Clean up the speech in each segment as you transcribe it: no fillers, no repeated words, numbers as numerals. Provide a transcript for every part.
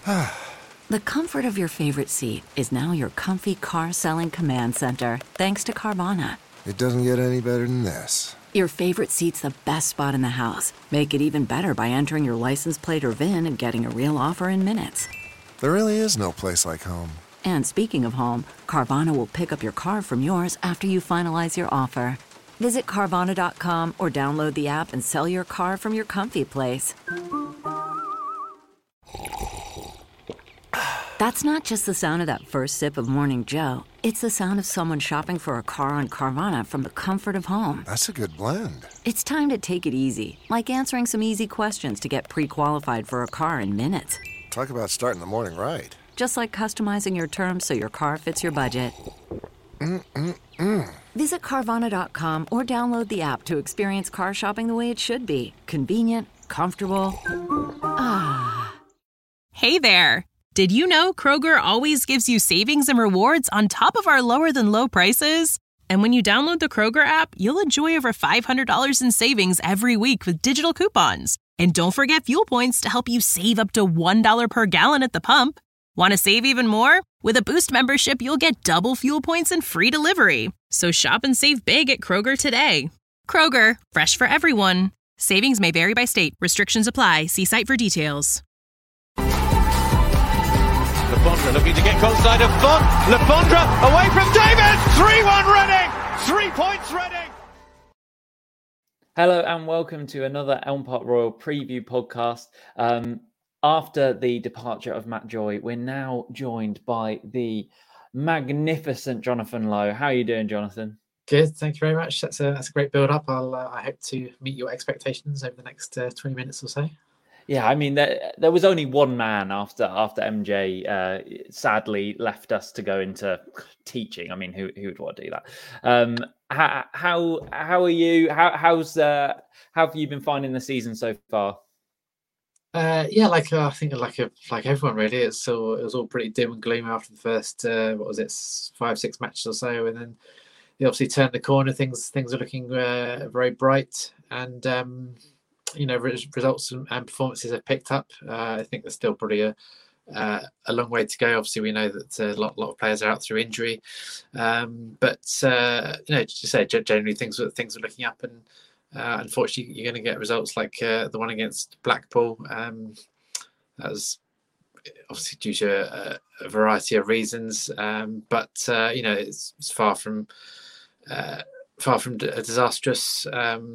The comfort of your favorite seat is now your comfy car selling command center, thanks to Carvana. It doesn't get any better than this. Your favorite seat's the best spot in the house. Make it even better by entering your license plate or VIN and getting a real offer in minutes. There really is no place like home. And speaking of home, Carvana will pick up your car from yours after you finalize your offer. Visit Carvana.com or download the app and sell your car from your comfy place. That's not just the sound of that first sip of Morning Joe. It's the sound of someone shopping for a car on Carvana from the comfort of home. That's a good blend. It's time to take it easy, like answering some easy questions to get pre-qualified for a car in minutes. Talk about starting the morning right. Just like customizing your terms so your car fits your budget. Visit Carvana.com or download the app to experience car shopping the way it should be. Convenient, comfortable. Hey there. Did you know Kroger always gives you savings and rewards on top of our lower than low prices? And when you download the Kroger app, you'll enjoy over $500 in savings every week with digital coupons. And don't forget fuel points to help you save up to $1 per gallon at the pump. Want to save even more? With a Boost membership, you'll get double fuel points and free delivery. So shop and save big at Kroger today. Kroger, fresh for everyone. Savings may vary by state. Restrictions apply. See site for details. Le Fondre looking to get close side of Font. Le Fondre away from David. 3-1 Reading. 3 points Reading. Hello and welcome to another Elm Park Royal preview podcast. After the departure of Matt Joy, we're now joined by the magnificent Jonathan Lowe. How are you doing, Jonathan? Good, thank you very much. That's a great build-up. I hope to meet your expectations over the next 20 minutes or so. Yeah, I mean, there was only one man after MJ sadly left us to go into teaching. I mean, who would want to do that? How are you? How have you been finding the season so far? I think like everyone really, it was all pretty dim and gloom after the first 5-6 matches or so, and then they obviously turned the corner. Things are looking very bright, and results and performances have picked up. I think there's still probably a long way to go. Obviously, we know that a lot of players are out through injury, but just to say generally things are looking up, and unfortunately, you're going to get results like the one against Blackpool. That was obviously due to a variety of reasons, but it's far from a disastrous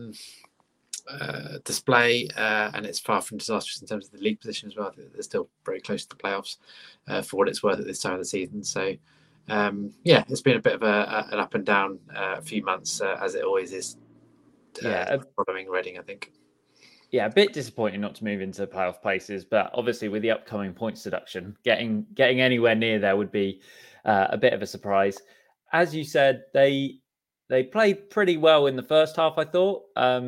display, and it's far from disastrous in terms of the league position as well. They're still very close to the playoffs for what it's worth at this time of the season. So, it's been a bit of an up and down few months, as it always is. Following Reading, I think. Yeah, a bit disappointing not to move into playoff places, but obviously with the upcoming points deduction, getting anywhere near there would be a bit of a surprise. As you said, they played pretty well in the first half, I thought.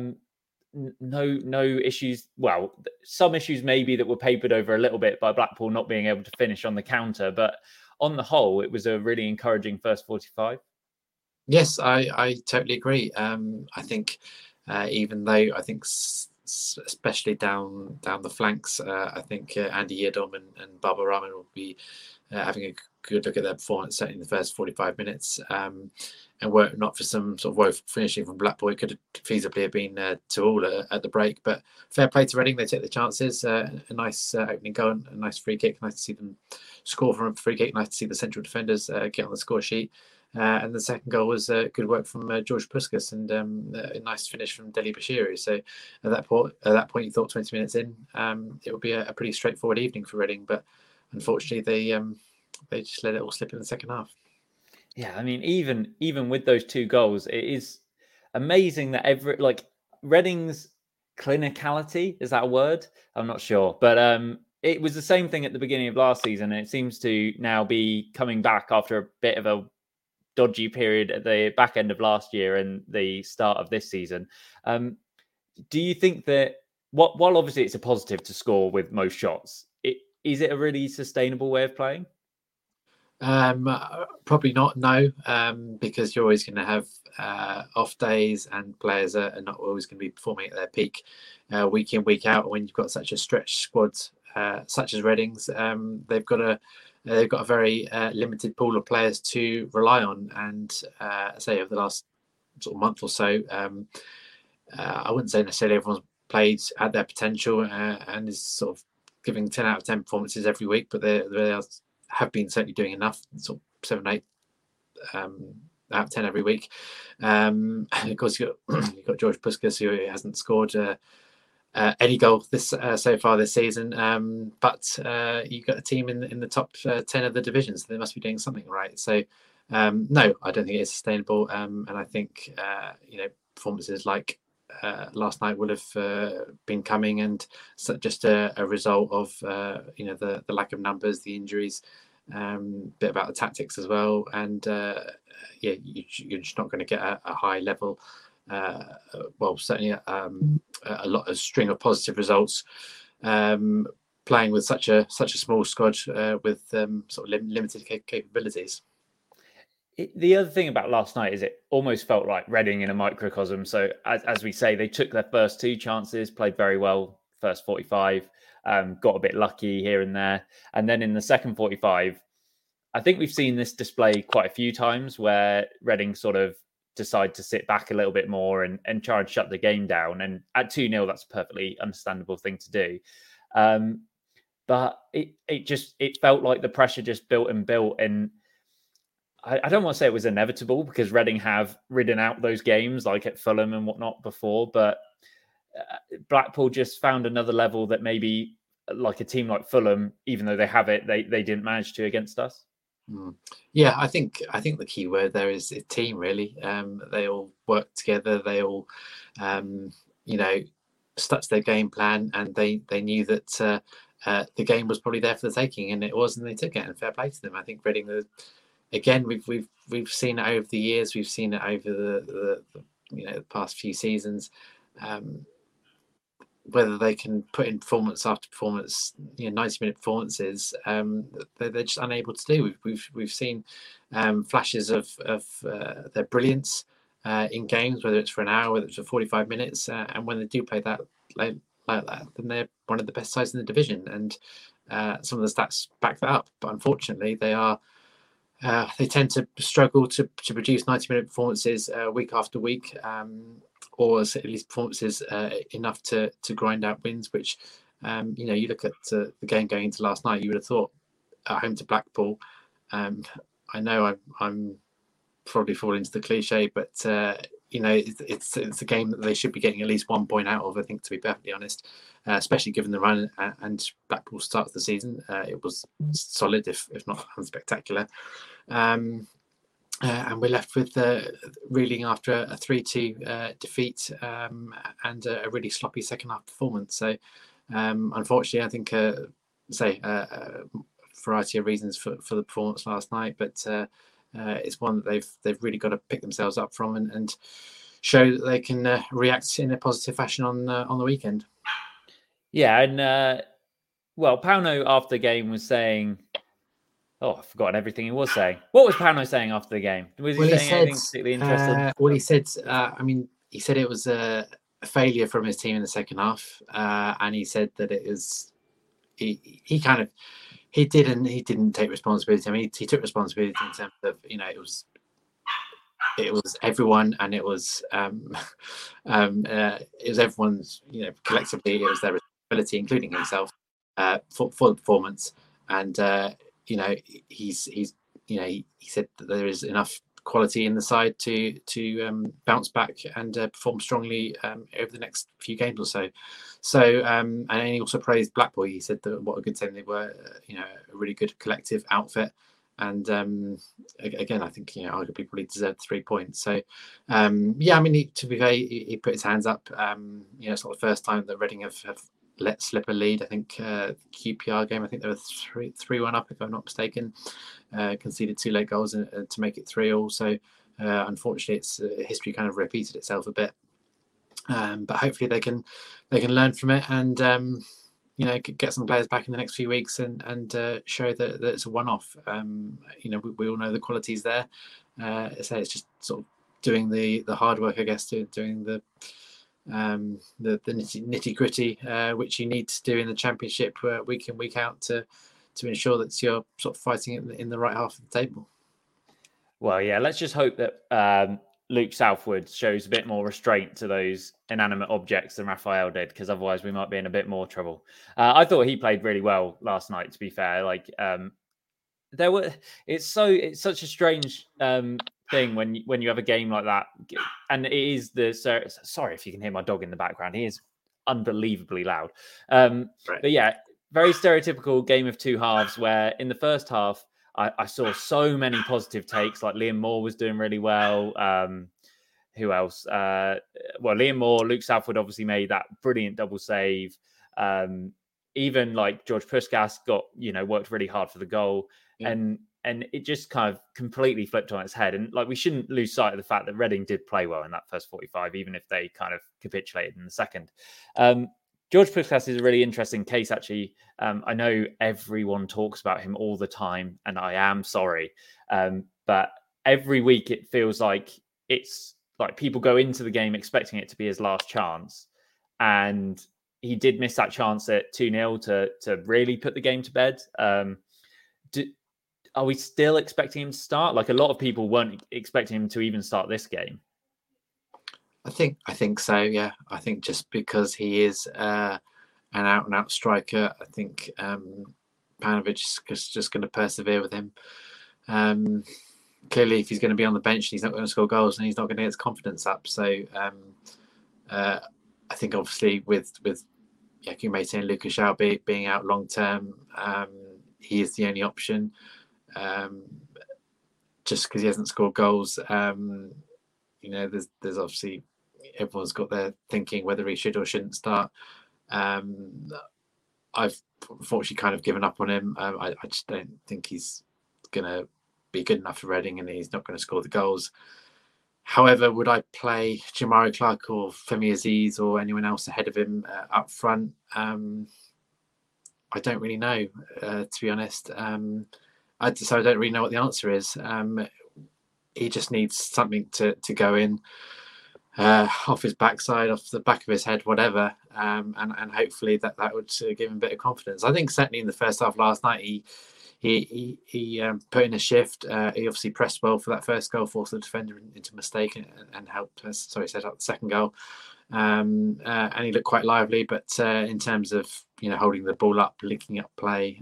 No issues. Well, some issues maybe that were papered over a little bit by Blackpool not being able to finish on the counter, but on the whole, it was a really encouraging first 45. Yes, I totally agree. I think even though I think especially down the flanks, I think Andy Yedom and Baba Rahman will be having a good look at their performance, certainly in the first 45 minutes. And were it not for some sort of woeful finishing from Blackpool, it could have feasibly have been 2-2 at the break. But fair play to Reading, they take the chances. A nice opening goal, a nice free kick. Nice to see them score from a free kick. Nice to see the central defenders get on the score sheet. And the second goal was good work from George Puskas and a nice finish from Deli Bashiru. So at that point, you thought 20 minutes in, it would be a pretty straightforward evening for Reading. But unfortunately, they just let it all slip in the second half. Yeah, I mean, even with those two goals, it is amazing that Reading's clinicality, is that a word? I'm not sure, but it was the same thing at the beginning of last season, and it seems to now be coming back after a bit of a dodgy period at the back end of last year and the start of this season. Do you think that while obviously it's a positive to score with most shots, is it a really sustainable way of playing? Probably not, no, because you're always going to have off days, and players are not always going to be performing at their peak week in, week out. When you've got such a stretched squad such as Reading's, they've got a very limited pool of players to rely on, and say over the last sort of month or so, I wouldn't say necessarily everyone's played at their potential and is sort of giving 10 out of 10 performances every week, but they have been certainly doing enough, sort of 7, 8 out of 10 every week. And of course, you've got George Puskas, who hasn't scored any goal so far this season, but you've got a team in the top 10 of the division, so they must be doing something right. So no, I don't think it's sustainable, and I think performances like last night would have been coming, and so just a result of the lack of numbers, the injuries, bit about the tactics as well, and you're just not going to get a high level. Certainly a string of positive results, playing with such a small squad with sort of limited capabilities. The other thing about last night is it almost felt like Reading in a microcosm. So as we say, they took their first 2 chances, played very well, first 45, got a bit lucky here and there. And then in the second 45, I think we've seen this display quite a few times where Reading sort of decide to sit back a little bit more and try and shut the game down. And at 2-0, that's a perfectly understandable thing to do. But it felt like the pressure just built and built. And I don't want to say it was inevitable, because Reading have ridden out those games like at Fulham and whatnot before, but Blackpool just found another level that maybe like a team like Fulham, even though they have it, they didn't manage to against us. Yeah, I think the key word there is team, really. They all work together. They all, stuck to their game plan, and they knew that the game was probably there for the taking, and it was, and they took it. And fair play to them. I think Reading, again, we've seen it over the years. We've seen it over the past few seasons. Whether they can put in performance after performance, 90-minute performances, they're just unable to do. We've seen flashes of their brilliance in games, whether it's for an hour, whether it's for 45 minutes, and when they do play that like that, then they're one of the best sides in the division. And some of the stats back that up. But unfortunately, they tend to struggle to produce 90-minute performances week after week. Or at least performances enough to grind out wins, which, you look at the game going into last night, you would have thought at home to Blackpool. I know I'm probably falling into the cliche, but, it's a game that they should be getting at least 1 point out of, I think, to be perfectly honest, especially given the run and Blackpool's start of the season. It was solid, if not unspectacular. And we're left with reeling after a 3-2 defeat and a really sloppy second half performance. So, unfortunately, I think, a variety of reasons for the performance last night, but it's one that they've really got to pick themselves up from and show that they can react in a positive fashion on the weekend. Yeah, and Pauno after the game was saying. Oh, I've forgotten everything he was saying. What was Pauno saying after the game? Was he saying anything particularly interesting? He said it was a failure from his team in the second half, and he said that it was he didn't take responsibility. I mean, he took responsibility in terms of it was everyone, and it was everyone's collectively it was their responsibility, including himself, for the performance. And he said that there is enough quality in the side to bounce back and perform strongly over the next few games or so. So and he also praised Blackpool. He said that what a good team they were, a really good collective outfit. And again, I think arguably probably deserved 3 points. So to be fair, he put his hands up. It's not the first time that Reading have let slip a lead. I think QPR game, I think they were 3-1 up, if I'm not mistaken. Conceded 2 late goals to make it 3-3. So unfortunately, it's history kind of repeated itself a bit. But hopefully they can learn from it and get some players back in the next few weeks and show that it's a one-off. We all know the quality's there. So it's just sort of doing the hard work, I guess, doing the the nitty gritty, which you need to do in the Championship week in, week out to ensure that you're sort of fighting in the right half of the table. Well, yeah, let's just hope that Luke Southwood shows a bit more restraint to those inanimate objects than Raphael did, because otherwise we might be in a bit more trouble. I thought he played really well last night, to be fair. Like, it's such a strange thing when you have a game like that, and it is sorry if you can hear my dog in the background. He is unbelievably loud. Right. But yeah, very stereotypical game of two halves, where in the first half I saw so many positive takes. Like Liam Moore was doing really well. Who else? Liam Moore, Luke Southwood obviously made that brilliant double save. Even like George Puskas worked really hard for the goal. Yeah. And it just kind of completely flipped on its head. And like, we shouldn't lose sight of the fact that Reading did play well in that first 45, even if they kind of capitulated in the second. George Puskas is a really interesting case, actually. I know everyone talks about him all the time, and I am sorry. But every week it feels like it's like people go into the game expecting it to be his last chance. And he did miss that chance at 2-0 to really put the game to bed. Are we still expecting him to start? Like, a lot of people weren't expecting him to even start this game. I think so. Yeah, I think just because he is an out and out striker, I think Paunovic is just going to persevere with him. Clearly, if he's going to be on the bench, he's not going to score goals, and he's not going to get his confidence up. So I think obviously with Yakou Meite and Lucas Schaub being out long term, he is the only option. Just because he hasn't scored goals, there's obviously everyone's got their thinking whether he should or shouldn't start. I've unfortunately kind of given up on him. I just don't think he's going to be good enough for Reading, and he's not going to score the goals. However, would I play Jamari Clark or Femi Aziz or anyone else ahead of him up front? I don't really know, to be honest. So I don't really know what the answer is. He just needs something to go in off his backside, off the back of his head, whatever, and hopefully that would give him a bit of confidence. I think certainly in the first half last night, he put in a shift. He obviously pressed well for that first goal, forced the defender into a mistake, and helped set up the second goal. And he looked quite lively, but in terms of holding the ball up, linking up play,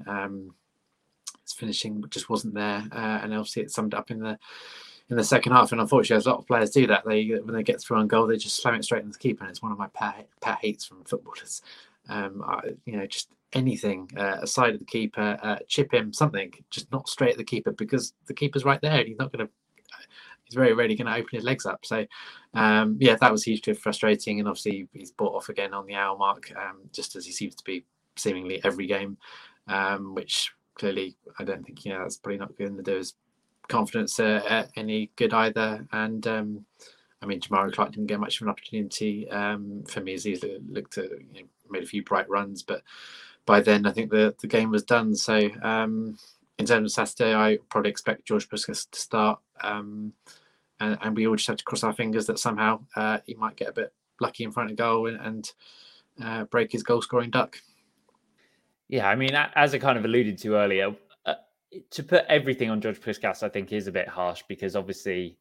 his finishing just wasn't there, and obviously it summed up in the second half. And unfortunately, as a lot of players do that, when they get through on goal, they just slam it straight into the keeper, and it's one of my pet hates from footballers. Just anything aside of the keeper, chip him, something, just not straight at the keeper, because the keeper's right there, and he's very rarely going to open his legs up. So that was hugely frustrating, and obviously he's bought off again on the hour mark, just as he seems to be seemingly every game, which clearly I don't think that's probably not going to do his confidence any good either. And Jamari Clark didn't get much of an opportunity. For me, Aziz looked at made a few bright runs, but by then I think the game was done. So in terms of Saturday, I probably expect George Puskas to start, and we all just have to cross our fingers that somehow he might get a bit lucky in front of goal and break his goal scoring duck. Yeah, I mean, as I kind of alluded to earlier, to put everything on George Puskas, I think, is a bit harsh, because obviously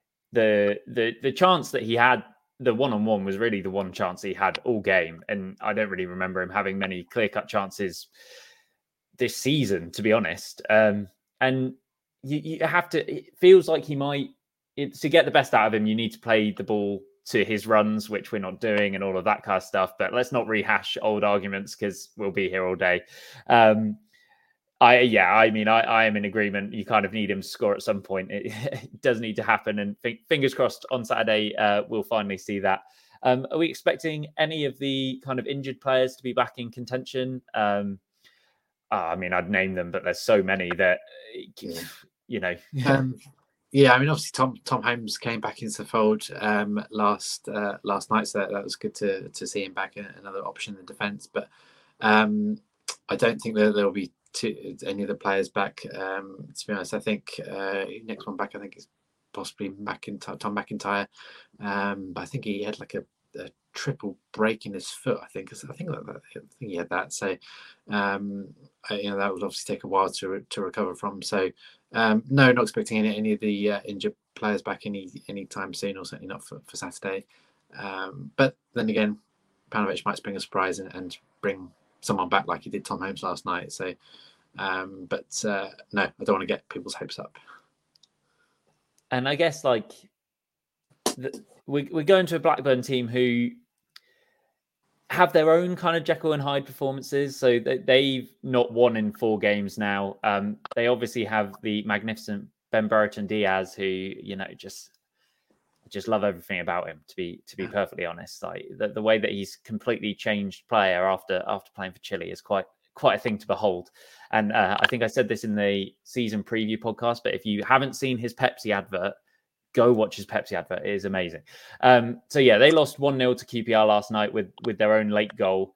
the chance that he had, the one-on-one, was really the one chance he had all game, and I don't really remember him having many clear-cut chances this season, to be honest. And you have to. It feels like he might, to get the best out of him, you need to play the ball to his runs, which we're not doing, and all of that kind of stuff. But let's not rehash old arguments, because we'll be here all day. I am in agreement. You kind of need him to score at some point. It does need to happen, and fingers crossed on Saturday we'll finally see that. Are we expecting any of the kind of injured players to be back in contention? I'd name them, but there's so many that obviously Tom Holmes came back into the fold last night, so that was good to see him back, another option in the defence. But I don't think that there will be any of the players back. To be honest, I think next one back, I think, is possibly Tom McIntyre. But I think he had like a triple break in his foot. I think he had that. So that would obviously take a while to recover from. So no, not expecting any of the injured players back any time soon, or certainly not for Saturday. But then again, Paunovic might spring a surprise and bring someone back like he did Tom Holmes last night. So, no, I don't want to get people's hopes up. And I guess we're going to a Blackburn team who have their own kind of Jekyll and Hyde performances. So they've not won in 4 games now. They obviously have the magnificent Ben Brereton Diaz, who just love everything about him. To be perfectly honest, like the way that he's completely changed player after playing for Chile is quite a thing to behold. And I think I said this in the season preview podcast, but if you haven't seen his Pepsi advert, go watch his Pepsi advert. It is amazing. So yeah, they lost 1-0 to QPR last night with their own late goal.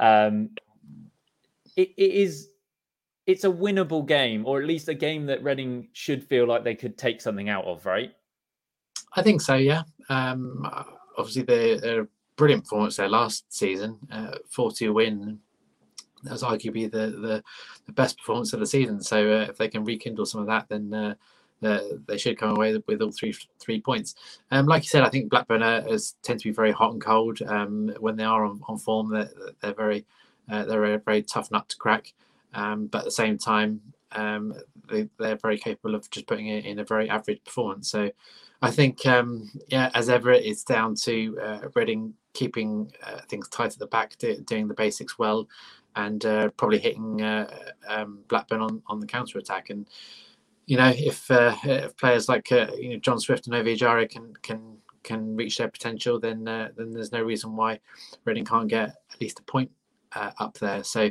It's a winnable game, or at least a game that Reading should feel like they could take something out of, right? I think so, yeah. Obviously, they're a brilliant performance there last season, 4-2 win. That was arguably the best performance of the season. So if they can rekindle some of that, then they should come away with all three points. Like you said, I think Blackburn tend to be very hot and cold when they are on form. They're a very tough nut to crack. But at the same time, they're very capable of just putting it in a very average performance. So I think, as ever, it's down to Reading keeping things tight at the back, doing the basics well, and probably hitting Blackburn on the counter attack. And if players like John Swift and Ovie Ejaria can reach their potential, then there's no reason why Reading can't get at least a point up there. So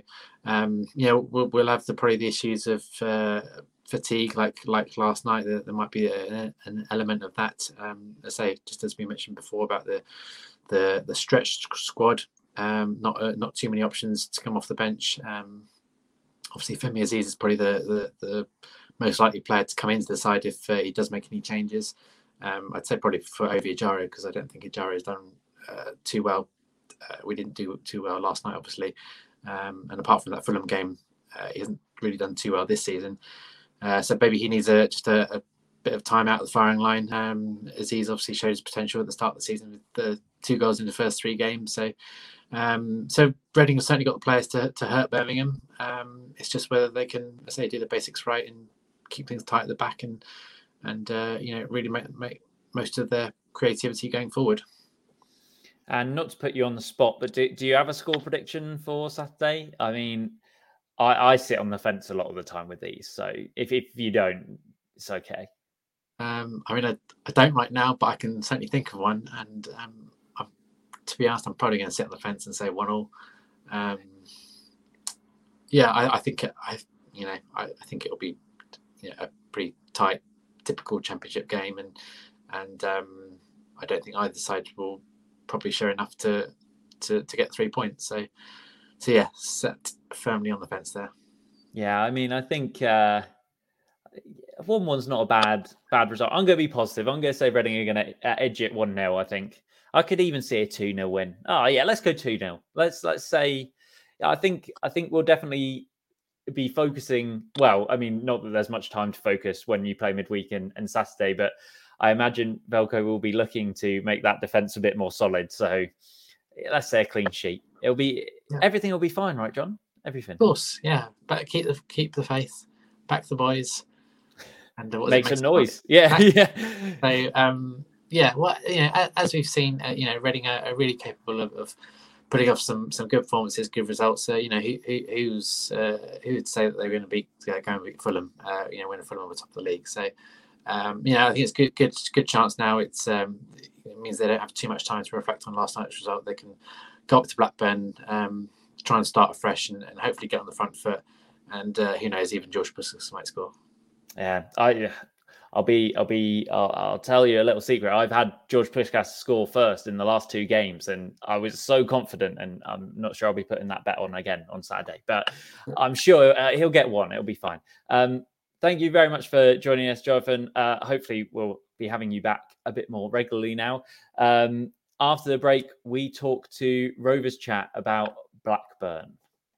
we'll have probably the issues of fatigue like last night. There might be an element of that. I say, just as we mentioned before about the stretched squad, not too many options to come off the bench. Obviously, Femi Aziz is probably the most likely player to come into the side if he does make any changes. I'd say probably for Ovie Ejaria, because I don't think Ejaria has done too well. We didn't do too well last night, obviously. And apart from that Fulham game, he hasn't really done too well this season. So maybe he needs just a bit of time out of the firing line. Aziz obviously showed his potential at the start of the season with the 2 goals in the first 3 games. So Reading has certainly got the players to hurt Birmingham. It's just whether they can, I say, do the basics right and keep things tight at the back and really make most of their creativity going forward. And not to put you on the spot, but do you have a score prediction for Saturday? I mean, I sit on the fence a lot of the time with these, so if you don't, it's okay. I don't right now, but I can certainly think of one. And to be honest, I'm probably going to sit on the fence and say 1-1. I think it'll be a pretty tight, typical Championship game, and I don't think either side will probably share enough to get 3 points. So yeah, set firmly on the fence there. Yeah, I mean, I think 1-1's not a bad result. I'm going to be positive. I'm going to say Reading are going to edge it 1-0. I think I could even see a 2-0 win. Oh yeah, let's go 2-0. Let's say. I think we'll definitely be focusing. Well, I mean, not that there's much time to focus when you play midweek and Saturday, but I imagine Velko will be looking to make that defence a bit more solid. So let's say a clean sheet. Everything will be fine, right, John? Everything. Of course, yeah. But keep the faith. Back the boys. And make some noise. Yeah, yeah. So as we've seen, Reading are really capable of putting off some good performances, good results. Who would say that they're going to beat Fulham? When Fulham are top of the league. So. I think it's good chance now. It means they don't have too much time to reflect on last night's result. They can go up to Blackburn, try and start afresh, and hopefully get on the front foot. And who knows, even George Puskas might score. Yeah, I'll tell you a little secret. I've had George Puskas score first in the last 2 games, and I was so confident. And I'm not sure I'll be putting that bet on again on Saturday, but I'm sure he'll get one. It'll be fine. Thank you very much for joining us, Jonathan. Hopefully we'll be having you back a bit more regularly now. After the break, we talk to Rovers Chat about Blackburn.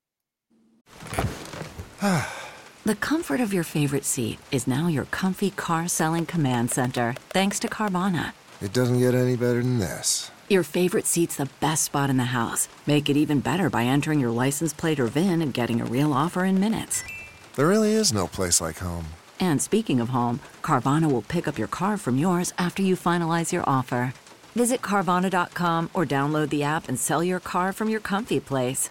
The comfort of your favorite seat is now your comfy car selling command center, thanks to Carvana. It doesn't get any better than this. Your favorite seat's the best spot in the house. Make it even better by entering your license plate or VIN and getting a real offer in minutes. There really is no place like home. And speaking of home, Carvana will pick up your car from yours after you finalize your offer. Visit Carvana.com or download the app and sell your car from your comfy place.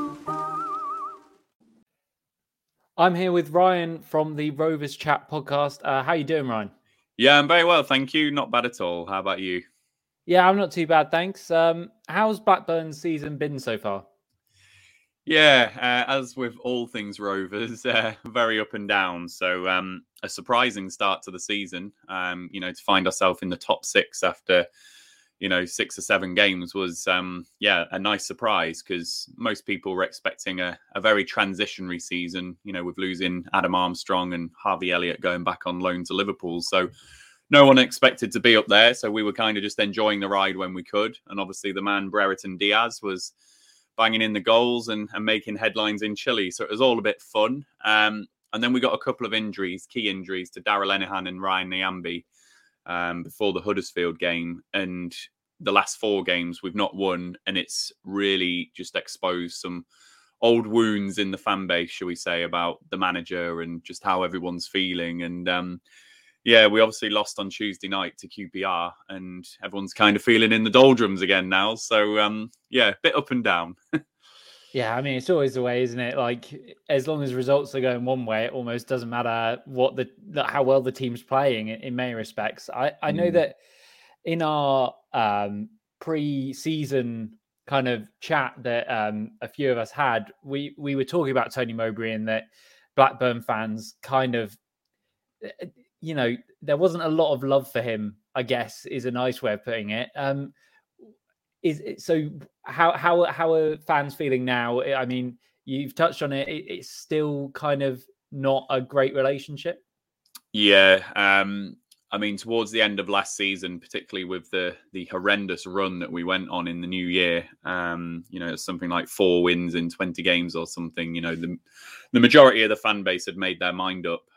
I'm here with Ryan from the Rovers Chat podcast. How you doing, Ryan? Yeah, I'm very well, thank you. Not bad at all. How about you? Yeah, I'm not too bad, thanks. How's Blackburn's season been so far? Yeah, as with all things Rovers, very up and down. So a surprising start to the season. To find ourselves in the top six after 6 or 7 games was, a nice surprise, because most people were expecting a very transitionary season, with losing Adam Armstrong and Harvey Elliott going back on loan to Liverpool. So no one expected to be up there. So we were kind of just enjoying the ride when we could. And obviously the man Brereton Diaz was banging in the goals and making headlines in Chile. So it was all a bit fun. And then we got a couple of key injuries to Darragh Lenihan and Ryan Nyambe before the Huddersfield game. And the last 4 games we've not won. And it's really just exposed some old wounds in the fan base, shall we say, about the manager and just how everyone's feeling. And we obviously lost on Tuesday night to QPR, and everyone's kind of feeling in the doldrums again now. So, a bit up and down. Yeah, I mean, it's always the way, isn't it? Like, as long as results are going one way, it almost doesn't matter how well the team's playing in many respects. I know that in our pre-season kind of chat that a few of us had, we were talking about Tony Mowbray, and that Blackburn fans kind of, there wasn't a lot of love for him, I guess, is a nice way of putting it. How are fans feeling now? I mean, you've touched on it. It's still kind of not a great relationship. Yeah. Towards the end of last season, particularly with the horrendous run that we went on in the new year, it's something like 4 wins in 20 games or something. The majority of the fan base had made their mind up.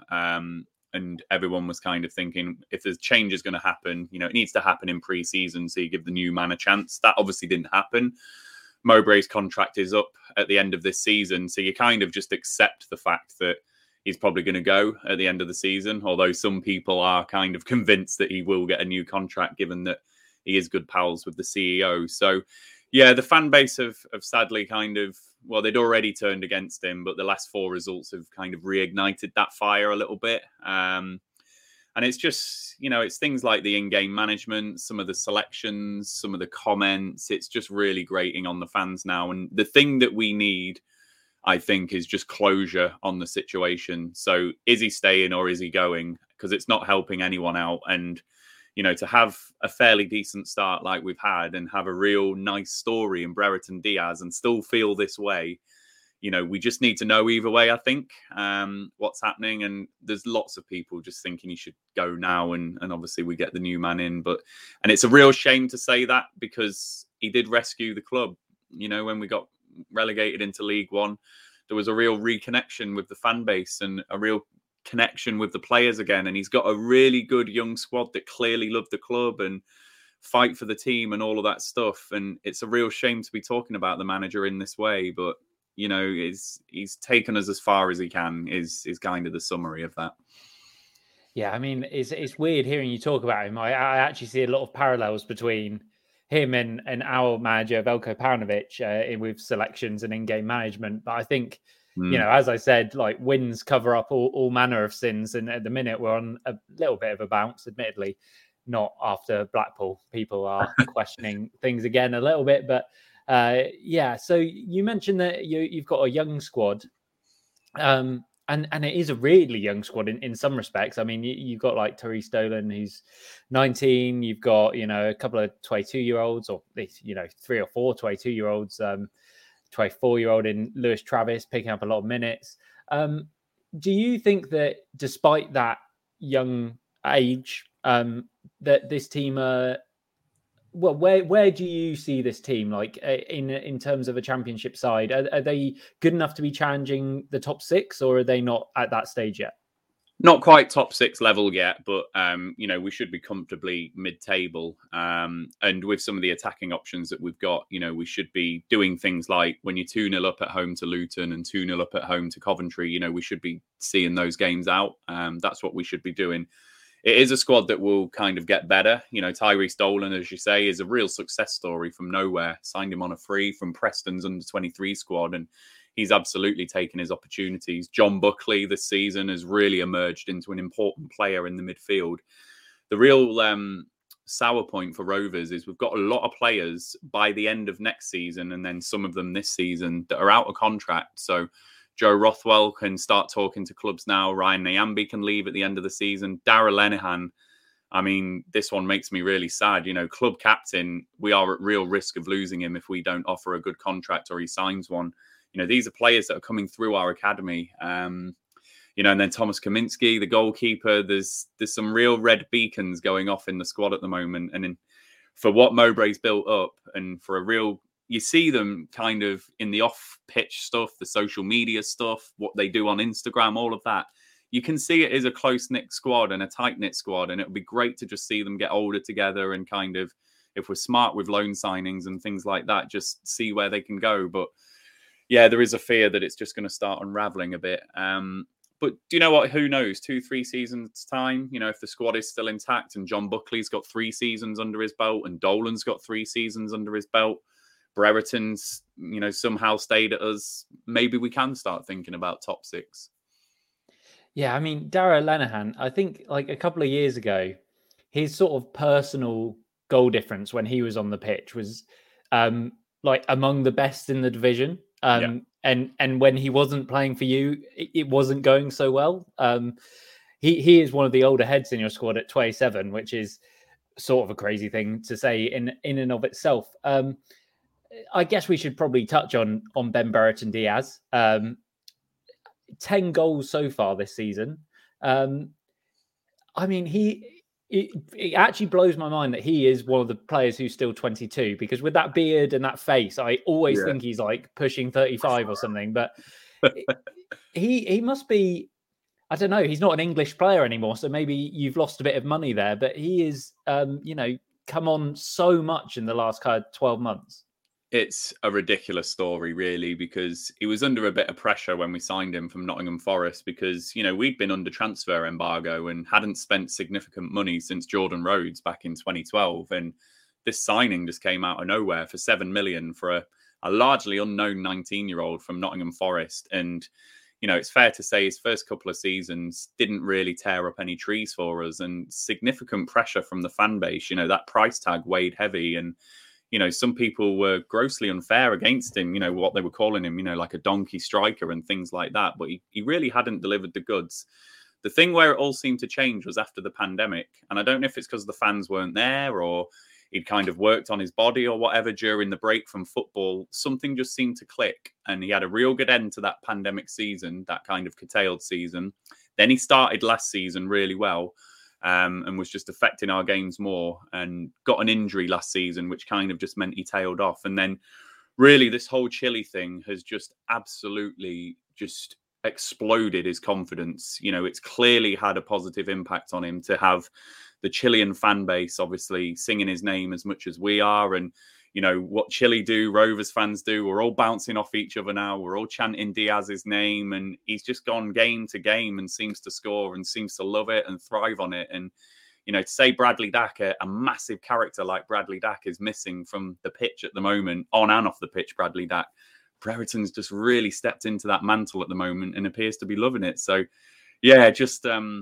And everyone was kind of thinking, if there's change is going to happen, it needs to happen in pre-season, so you give the new man a chance. That obviously didn't happen. Mowbray's contract is up at the end of this season, so you kind of just accept the fact that he's probably going to go at the end of the season, although some people are kind of convinced that he will get a new contract, given that he is good pals with the CEO. So, yeah, the fan base have sadly they'd already turned against him, but the last 4 results have kind of reignited that fire a little bit. And it's just, it's things like the in-game management, some of the selections, some of the comments. It's just really grating on the fans now. And the thing that we need, I think, is just closure on the situation. So is he staying or is he going? Because it's not helping anyone out. And to have a fairly decent start like we've had and have a real nice story in Brereton Diaz and still feel this way, we just need to know either way, I think, what's happening. And there's lots of people just thinking he should go now. And obviously we get the new man in. And it's a real shame to say that, because he did rescue the club. When we got relegated into League One, there was a real reconnection with the fan base and a real connection with the players again, and he's got a really good young squad that clearly love the club and fight for the team and all of that stuff. And it's a real shame to be talking about the manager in this way, but he's taken us as far as he can is kind of the summary of that. Yeah, I mean, it's weird hearing you talk about him. I actually see a lot of parallels between him and our manager Veljko Paunovic with selections and in-game management. But I think, as I said, like, wins cover up all manner of sins. And at the minute, we're on a little bit of a bounce, admittedly, not after Blackpool. People are questioning things again a little bit. But so you mentioned that you've got a young squad. And it is a really young squad in some respects. I mean, you've got like Therese Dolan, who's 19. You've got, a couple of 22-year-olds, or at least, 3 or 4 22-year-olds. 24-year-old in Lewis Travis picking up a lot of minutes. Do you think that despite that young age, that this team are well, where do you see this team like in terms of a championship side? Are they good enough to be challenging the top 6, or are they not at that stage yet? Not quite top 6 level yet, but we should be comfortably mid-table. And with some of the attacking options that we've got, we should be doing things like when you're 2-0 up at home to Luton and 2-0 up at home to Coventry, we should be seeing those games out. That's what we should be doing. It is a squad that will kind of get better. Tyrese Dolan, as you say, is a real success story from nowhere. Signed him on a free from Preston's under-23 squad, and he's absolutely taken his opportunities. John Buckley this season has really emerged into an important player in the midfield. The real sour point for Rovers is we've got a lot of players by the end of next season, and then some of them this season, that are out of contract. So Joe Rothwell can start talking to clubs now. Ryan Nyambi can leave at the end of the season. Darragh Lenihan, I mean, this one makes me really sad. Club captain, we are at real risk of losing him if we don't offer a good contract or he signs one. These are players that are coming through our academy. And then Thomas Kaminski, the goalkeeper, there's some real red beacons going off in the squad at the moment. And for what Mowbray's built up, and for you see them kind of in the off-pitch stuff, the social media stuff, what they do on Instagram, all of that. You can see it is a close-knit squad and a tight-knit squad, and it would be great to just see them get older together and kind of, if we're smart with loan signings and things like that, just see where they can go. But yeah, there is a fear that it's just going to start unraveling a bit. But do you know what? Who knows? 2-3 seasons time, if the squad is still intact and John Buckley's got 3 seasons under his belt and Dolan's got 3 seasons under his belt, Brereton's, somehow stayed at us, maybe we can start thinking about top 6. Yeah, I mean, Darragh Lenihan, I think like a couple of years ago, his sort of personal goal difference when he was on the pitch was like among the best in the division. And when he wasn't playing for you, it wasn't going so well. He is one of the older heads in your squad at 27, which is sort of a crazy thing to say in and of itself. I guess we should probably touch on Ben Brereton Diaz. 10 goals so far this season. I mean, it actually blows my mind that he is one of the players who's still 22, because with that beard and that face, I always think he's like pushing 35 or something. But he must be, I don't know, he's not an English player anymore, so maybe you've lost a bit of money there. But he is, come on so much in the last 12 months. It's a ridiculous story, really, because he was under a bit of pressure when we signed him from Nottingham Forest because, we'd been under transfer embargo and hadn't spent significant money since Jordan Rhodes back in 2012. And this signing just came out of nowhere for 7 million for a largely unknown 19-year-old from Nottingham Forest. And, it's fair to say his first couple of seasons didn't really tear up any trees for us, and significant pressure from the fan base. That price tag weighed heavy, and some people were grossly unfair against him, what they were calling him, like a donkey striker and things like that. But he really hadn't delivered the goods. The thing where it all seemed to change was after the pandemic. And I don't know if it's because the fans weren't there or he'd kind of worked on his body or whatever during the break from football. Something just seemed to click. And he had a real good end to that pandemic season, that kind of curtailed season. Then he started last season really well. And was just affecting our games more, and got an injury last season, which kind of just meant he tailed off. And then really this whole Chile thing has just absolutely just exploded his confidence. It's clearly had a positive impact on him to have the Chilean fan base obviously singing his name as much as we are. And, what Chile do, Rovers fans do, we're all bouncing off each other now. We're all chanting Diaz's name, and he's just gone game to game and seems to score and seems to love it and thrive on it. And, to say Bradley Dack, a massive character like Bradley Dack, is missing from the pitch at the moment, on and off the pitch, Bradley Dack. Brereton's just really stepped into that mantle at the moment and appears to be loving it. So, yeah, just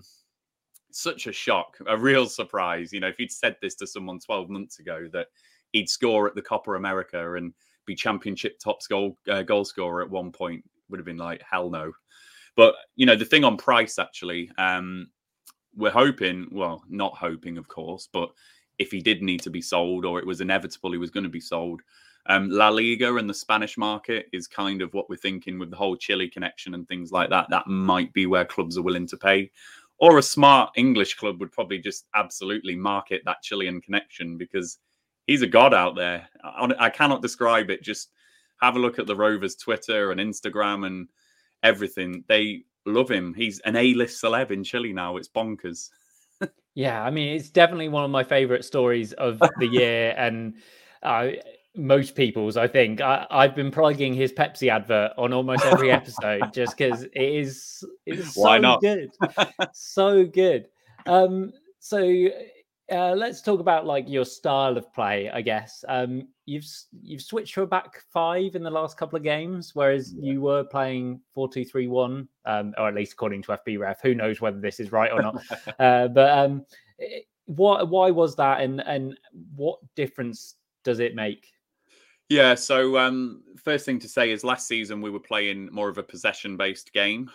such a shock, a real surprise. If you'd said this to someone 12 months ago, that he'd score at the Copa America and be championship top goal scorer at one point, would have been like, hell no. But, the thing on price, actually, we're hoping, well, not hoping, of course, but if he did need to be sold or it was inevitable he was going to be sold, La Liga and the Spanish market is kind of what we're thinking with the whole Chile connection and things like that. That might be where clubs are willing to pay. Or a smart English club would probably just absolutely market that Chilean connection, because he's a god out there. I cannot describe it. Just have a look at the Rovers Twitter and Instagram and everything. They love him. He's an A-list celeb in Chile now. It's bonkers. Yeah, I mean, it's definitely one of my favorite stories of the year, and most people's, I think. I've been plugging his Pepsi advert on almost every episode just because it's Why so not? good. So good. Let's talk about like your style of play, I guess. You've switched to a back five in the last couple of games, whereas you were playing 4-2-3-1, or at least according to FBref. Who knows whether this is right or not? Why was that, and what difference does it make? Yeah, so first thing to say is last season we were playing more of a possession-based game,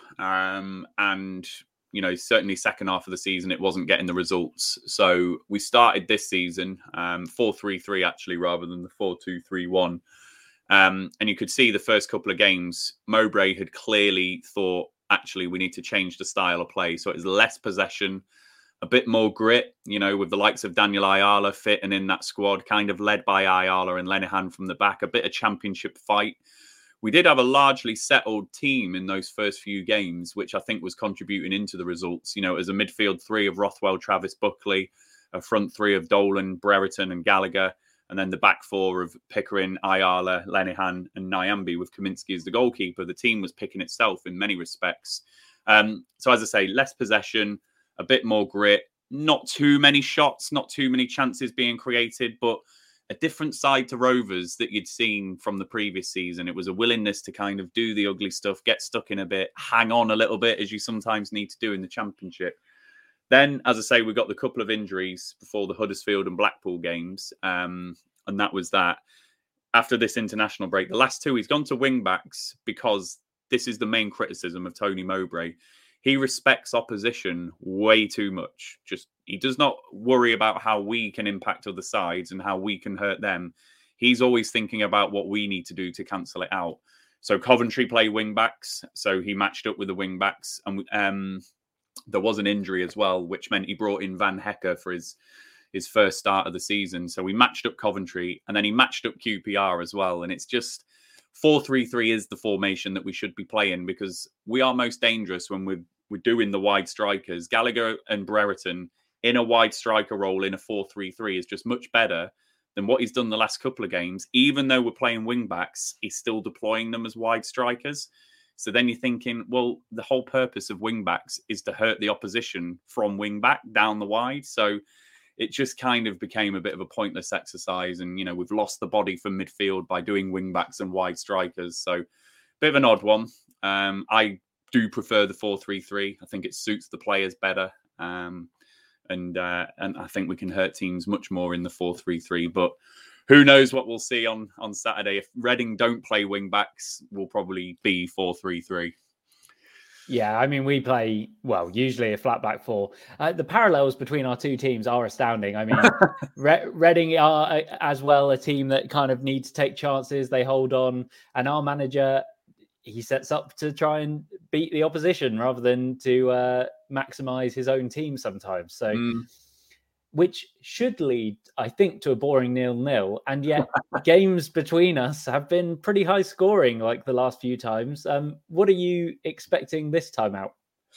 and certainly second half of the season, it wasn't getting the results. So we started this season 4-3-3 actually, rather than the 4-2-3-1. And you could see the first couple of games, Mowbray had clearly thought, actually, we need to change the style of play. So it was less possession, a bit more grit, with the likes of Daniel Ayala fit and in that squad, kind of led by Ayala and Lenihan from the back, a bit of championship fight. We did have a largely settled team in those first few games, which I think was contributing into the results. As a midfield three of Rothwell, Travis Buckley, a front three of Dolan, Brereton and Gallagher, and then the back four of Pickering, Ayala, Lenihan and Nyambi with Kaminsky as the goalkeeper. The team was picking itself in many respects. So as I say, less possession, a bit more grit, not too many shots, not too many chances being created, but a different side to Rovers that you'd seen from the previous season. It was a willingness to kind of do the ugly stuff, get stuck in a bit, hang on a little bit, as you sometimes need to do in the Championship. Then, as I say, we got the couple of injuries before the Huddersfield and Blackpool games, and that was that. After this international break, the last two, he's gone to wing-backs because this is the main criticism of Tony Mowbray. He respects opposition way too much. He does not worry about how we can impact other sides and how we can hurt them. He's always thinking about what we need to do to cancel it out. So Coventry play wing backs. So he matched up with the wing backs. And there was an injury as well, which meant he brought in Van Hecker for his first start of the season. So we matched up Coventry and then he matched up QPR as well. And it's just 4-3-3 is the formation that we should be playing because we are most dangerous when we're doing the wide strikers. Gallagher and Brereton in a wide striker role in a 4-3-3 is just much better than what he's done the last couple of games. Even though we're playing wing backs, he's still deploying them as wide strikers. So then you're thinking, well, the whole purpose of wing backs is to hurt the opposition from wing back down the wide. So it just kind of became a bit of a pointless exercise. And, we've lost the body from midfield by doing wing backs and wide strikers. So bit of an odd one. I do prefer the 4-3-3. I think it suits the players better. And I think we can hurt teams much more in the 4-3-3. But who knows what we'll see on Saturday. If Reading don't play wing backs, we'll probably be 4-3-3. Yeah, I mean, we play, usually a flat back four. The parallels between our two teams are astounding. I mean, Reading are as well a team that kind of need to take chances. They hold on. And our manager, he sets up to try and beat the opposition rather than to maximize his own team sometimes. So, which should lead, I think, to a boring 0-0. And yet games between us have been pretty high scoring like the last few times. What are you expecting this time out?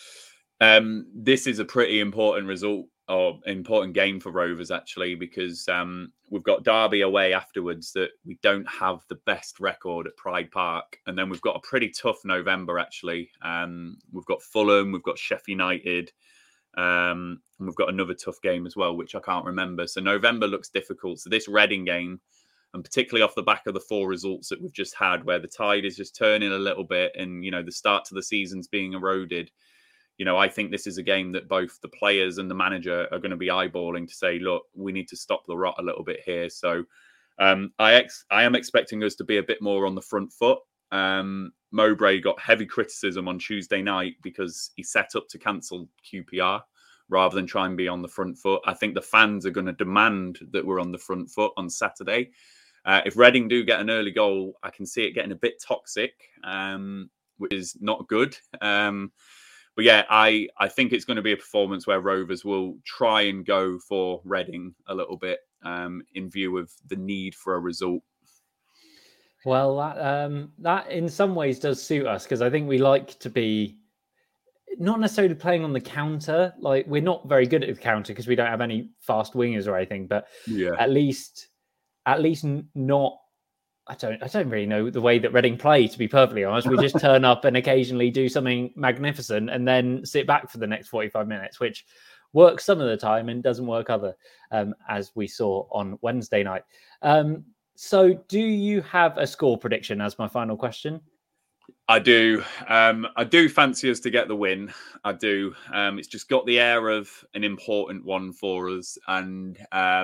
This is a pretty important result or important game for Rovers, actually, because we've got Derby away afterwards that we don't have the best record at Pride Park. And then we've got a pretty tough November, actually. We've got Fulham, we've got Sheffield United, and we've got another tough game as well, which I can't remember. So November looks difficult. So this Reading game, and particularly off the back of the 4 results that we've just had, where the tide is just turning a little bit and, the start to the season's being eroded, I think this is a game that both the players and the manager are going to be eyeballing to say, look, we need to stop the rot a little bit here. So I am expecting us to be a bit more on the front foot. Mowbray got heavy criticism on Tuesday night because he set up to cancel QPR rather than try and be on the front foot. I think the fans are going to demand that we're on the front foot on Saturday. If Reading do get an early goal, I can see it getting a bit toxic, which is not good. But yeah, I think it's going to be a performance where Rovers will try and go for Reading a little bit. in view of the need for a result. Well, that in some ways does suit us, because I think we like to be not necessarily playing on the counter. Like, we're not very good at the counter because we don't have any fast wingers or anything. But at least not. I don't really know the way that Reading play, to be perfectly honest. We just turn up and occasionally do something magnificent and then sit back for the next 45 minutes, which works some of the time and doesn't work other, as we saw on Wednesday night. So do you have a score prediction as my final question? I do. I do fancy us to get the win. I do. It's just got the air of an important one for us. And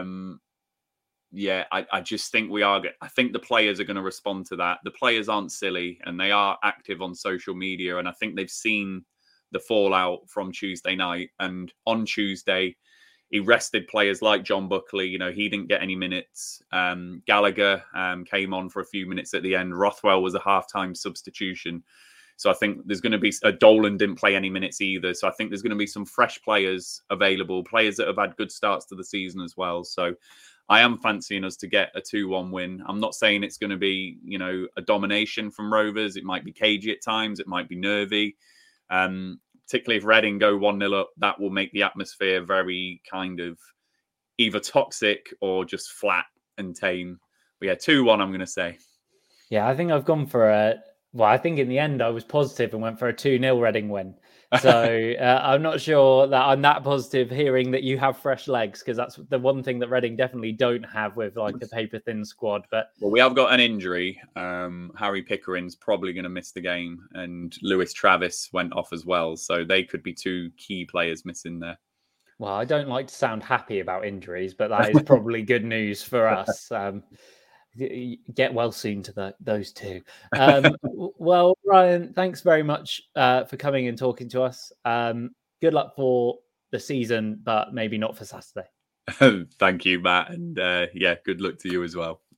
I just think I think the players are going to respond to that. The players aren't silly, and they are active on social media. And I think they've seen the fallout from Tuesday night. And on Tuesday, he rested players like John Buckley. You know, he didn't get any minutes. Gallagher came on for a few minutes at the end. Rothwell was a halftime substitution. So I think there's going to be... Dolan didn't play any minutes either. So I think there's going to be some fresh players available, players that have had good starts to the season as well. So I am fancying us to get a 2-1 win. I'm not saying it's going to be, you know, a domination from Rovers. It might be cagey at times. It might be nervy. Particularly if Reading go 1-0 up, that will make the atmosphere very kind of either toxic or just flat and tame. But yeah, 2-1, I'm going to say. Yeah, I think I've gone for I think in the end I was positive and went for a 2-0 Reading win. So I'm not sure that I'm that positive hearing that you have fresh legs, because that's the one thing that Reading definitely don't have with like a paper-thin squad. But well, we have got an injury. Harry Pickering's probably going to miss the game, and Lewis Travis went off as well. So they could be two key players missing there. Well, I don't like to sound happy about injuries, but that is probably good news for us. Get well soon to those two. Well, Ryan, thanks very much for coming and talking to us. Good luck for the season, but maybe not for Saturday. Thank you, Matt. And good luck to you as well.